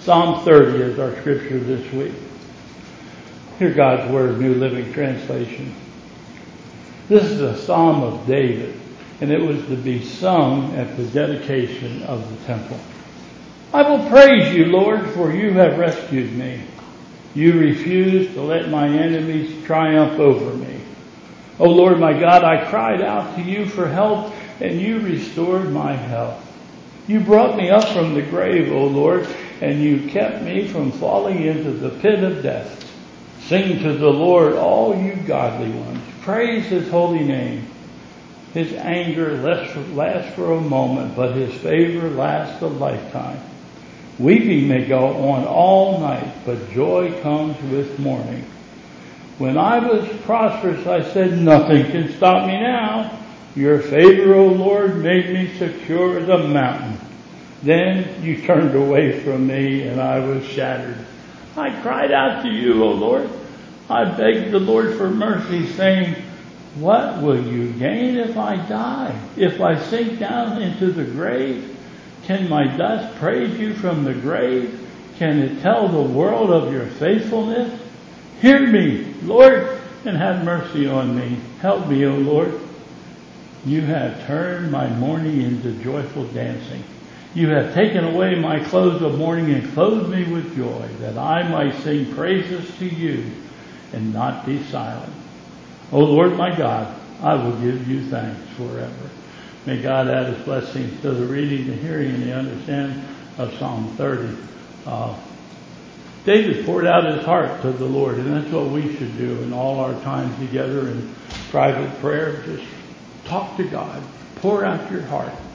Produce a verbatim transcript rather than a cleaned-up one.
Psalm thirty is our scripture this week. Hear God's Word, New Living Translation. This is a psalm of David, and it was to be sung at the dedication of the temple. I will praise you, Lord, for you have rescued me. You refused to let my enemies triumph over me. O Lord my God, I cried out to you for help, and you restored my health. You brought me up from the grave, O Lord, and you kept me from falling into the pit of death. Sing to the Lord, all you godly ones. Praise his holy name. His anger lasts for a moment, but his favor lasts a lifetime. Weeping may go on all night, but joy comes with morning. When I was prosperous, I said, nothing can stop me now. Your favor, O Lord, made me secure as a mountain. Then you turned away from me, and I was shattered. I cried out to you, O Lord. I begged the Lord for mercy, saying, what will you gain if I die? If I sink down into the grave? Can my dust praise you from the grave? Can it tell the world of your faithfulness? Hear me, Lord, and have mercy on me. Help me, O Lord. You have turned my mourning into joyful dancing. You have taken away my clothes of mourning and clothed me with joy, that I might sing praises to you and not be silent. O Lord my God, I will give you thanks forever. May God add his blessings to the reading, the hearing, and the understanding of Psalm thirty. Uh, David poured out his heart to the Lord, and that's what we should do in all our times together in private prayer. Just talk to God. Pour out your heart.